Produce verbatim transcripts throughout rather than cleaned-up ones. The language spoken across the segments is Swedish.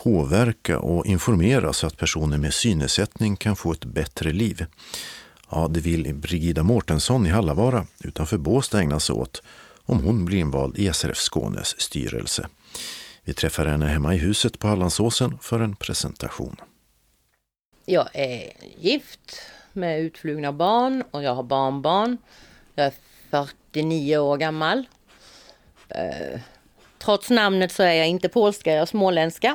påverka och informera så att personer med synnedsättning kan få ett bättre liv. Ja, det vill Brigida Mårtensson i Hallavara utanför Båstad ägna sig åt om hon blir invald i S R F Skånes styrelse. Vi träffar henne hemma i huset på Hallandsåsen för en presentation. Jag är gift med utflugna barn och jag har barnbarn. Jag är fyrtionio år gammal. Eh, trots namnet så är jag inte polska, jag är småländska.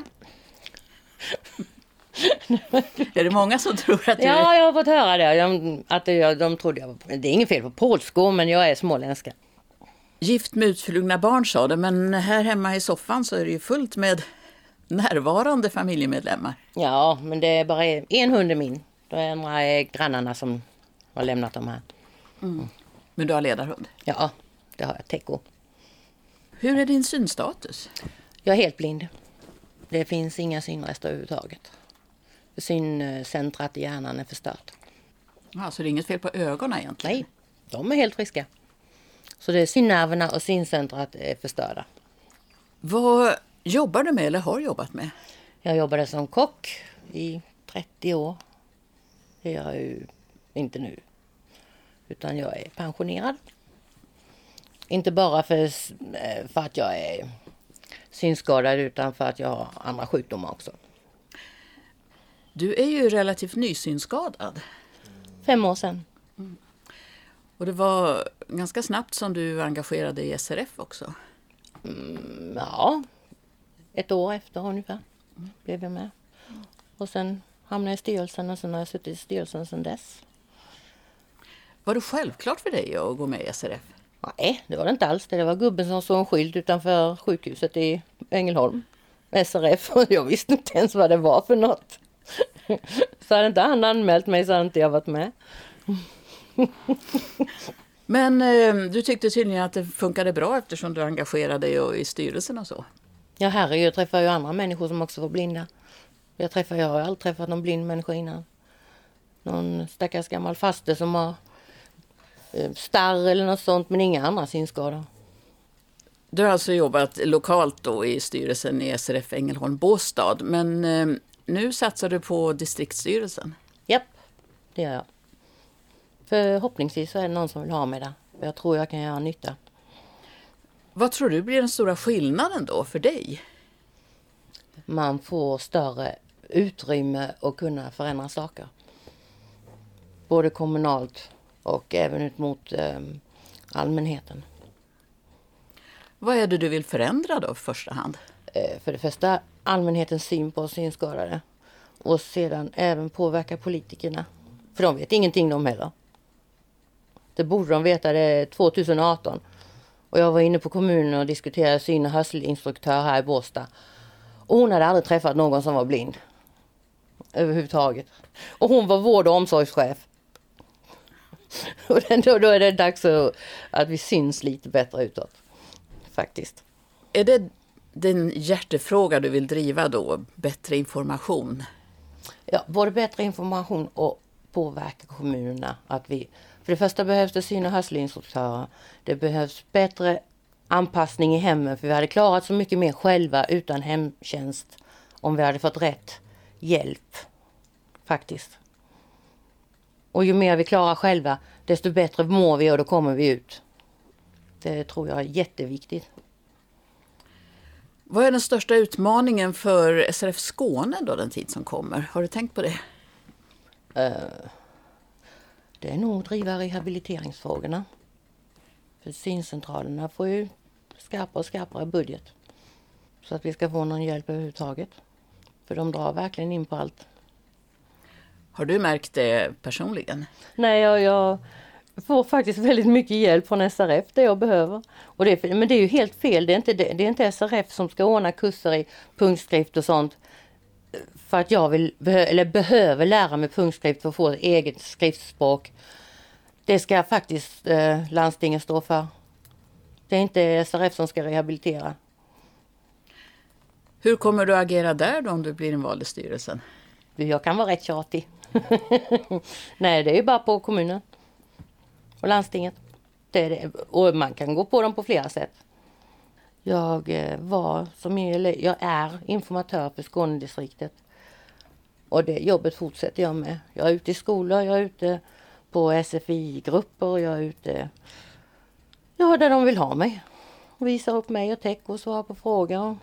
Är det många som tror att du är... Ja, jag har fått höra det. Jag, att jag, de trodde jag var... Det är inget fel på polskor, men jag är småländska. Gift med utflugna barn sa det, men här hemma i soffan så är det ju fullt med närvarande familjemedlemmar. Ja, men det är bara en hund är min. Det är några grannarna som har lämnat dem här. Mm. Men du har ledarhund? Ja, det har jag. Teko. Hur är din synstatus? Jag är helt blind. Det finns inga synrester överhuvudtaget. Syncentrat i hjärnan är förstört. Ja, så det är inget fel på ögonen egentligen? Nej, de är helt friska. Så det är synnerverna och syncentrat är förstörda. Vad jobbar du med eller har jobbat med? Jag jobbade som kock i trettio år. Det gör jag ju inte nu. Utan jag är pensionerad. Inte bara för, för att jag är synskadad utan för att jag har andra sjukdomar också. Du är ju relativt nysynskadad. Fem år sedan. Mm. Och det var ganska snabbt som du engagerade i S R F också. Mm, ja, ett år efter ungefär blev jag med. Och sen hamnade jag i styrelsen och sen har jag suttit i styrelsen sedan dess. Var det självklart för dig att gå med i S R F? Nej, det var det inte alls. Det var gubben som såg en skylt utanför sjukhuset i Ängelholm. S R F, och jag visste inte ens vad det var för något. Så hade inte han anmält mig så hade inte jag varit med. Men eh, du tyckte tydligen att det funkade bra eftersom du engagerade dig i styrelsen och så. Ja, herregud, jag träffar ju andra människor som också var blinda. Jag, träffar, jag har aldrig träffat någon blind människa innan. Någon stackars gammal faster som har eh, starr eller något sånt, men inga andra synskador. Du har alltså jobbat lokalt då i styrelsen i S R F Ängelholm Båstad, men eh, nu satsar du på distriktsstyrelsen. Japp, det gör jag. Förhoppningsvis så är det någon som vill ha mig där. Jag tror jag kan göra nytta. Vad tror du blir den stora skillnaden då för dig? Man får större utrymme att kunna förändra saker. Både kommunalt och även ut mot eh, allmänheten. Vad är det du vill förändra då i första hand? Eh, för det första allmänhetens syn på synskadade. Och sedan även påverka politikerna. För de vet ingenting de heller. Det borde de veta, det är tjugoarton. Och jag var inne på kommunen och diskuterade syn- och hörselinstruktör här i Båstad. Och hon hade aldrig träffat någon som var blind. Överhuvudtaget. Och hon var vård- och omsorgschef. Och då, då är det dags att vi syns lite bättre utåt. Faktiskt. Är det den hjärtefråga du vill driva då? Bättre information? Ja, både bättre information och påverka kommunerna. Att vi, för det första behövs det syn- och hörselinstruktörer. Det behövs bättre anpassning i hemmen. För vi hade klarat så mycket mer själva utan hemtjänst. Om vi hade fått rätt hjälp. Faktiskt. Och ju mer vi klarar själva, desto bättre mår vi och då kommer vi ut. Det tror jag är jätteviktigt. Vad är den största utmaningen för S R F Skåne då den tid som kommer? Har du tänkt på det? Uh, det är nog att driva rehabiliteringsfrågorna. För syncentralerna får ju skarpare och skarpare budget. Så att vi ska få någon hjälp överhuvudtaget. För de drar verkligen in på allt. Har du märkt det personligen? Nej, jag, jag får faktiskt väldigt mycket hjälp från S R F, det jag behöver. Och det är, men det är ju helt fel, det är, inte, det, det är inte S R F som ska ordna kurser i punktskrift och sånt. För att jag vill, eller behöver lära mig punktskrift för att få ett eget skriftspråk. Det ska faktiskt eh, landstingen stå för. Det är inte S R F som ska rehabilitera. Hur kommer du att agera där då om du blir invald i styrelsen? Jag kan vara rätt tjatig. Nej, det är ju bara på kommunen och landstinget. Det är det. Och man kan gå på dem på flera sätt. Jag eh, var som jag, jag är informatör för Skånedistriktet. Och det jobbet fortsätter jag med. Jag är ute i skolor, jag är ute på S F I-grupper, jag är ute ja, där de vill ha mig. Visar upp mig och tech och svarar på frågor.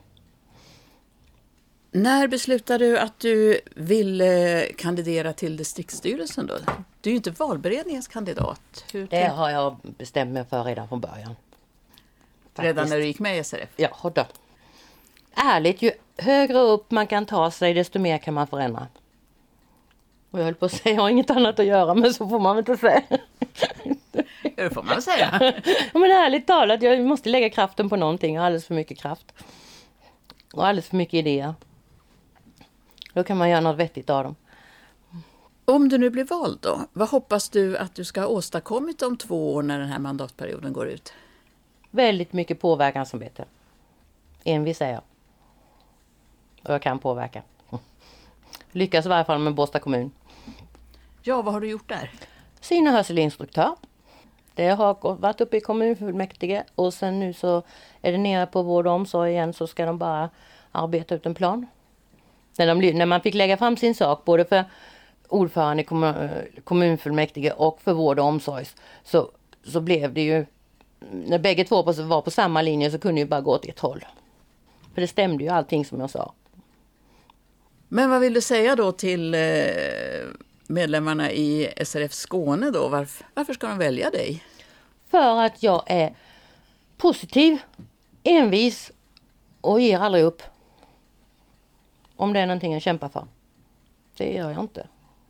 När beslutade du att du ville kandidera till distriktsstyrelsen då? Du är ju inte valberedningens kandidat. Hur Det har jag bestämt mig för redan från början. Faktiskt. Redan när du gick med i S R F? Ja, då. Ärligt, ju högre upp man kan ta sig desto mer kan man förändra. Och jag höll på att säga, jag har inget annat att göra, men så får man väl inte säga. Det får man säga. Ja, men ärligt talat, jag måste lägga kraften på någonting. Jag har alldeles för mycket kraft. Och alldeles för mycket idéer. Då kan man göra något vettigt av dem. Om du nu blir vald då, vad hoppas du att du ska ha åstadkommit om två år när den här mandatperioden går ut? Väldigt mycket påverkansarbete. Envis är jag. Och jag kan påverka. Lyckas i varje fall med Båstad kommun. Ja, vad har du gjort där? Syn- och hörselinstruktör. Det har varit uppe i kommunfullmäktige och sen nu så är det nere på vård och omsorg igen, så ska de bara arbeta ut en plan. När, de, när man fick lägga fram sin sak både för ordförande i kommun, kommunfullmäktige och för vård och omsorg, så, så blev det ju, när bägge två var på samma linje så kunde ju bara gå åt ett håll. För det stämde ju allting som jag sa. Men vad vill du säga då till medlemmarna i S R F Skåne då? Varför, varför ska de välja dig? För att jag är positiv, envis och ger aldrig upp. Om det är någonting jag kämpar för. Det gör jag inte.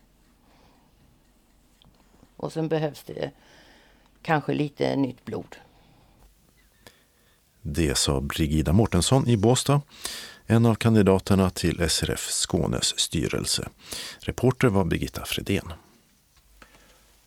Och sen behövs det kanske lite nytt blod. Det sa Brigida Mårtensson i Båstad, en av kandidaterna till S R F Skånes styrelse. Reporter var Birgitta Fredén.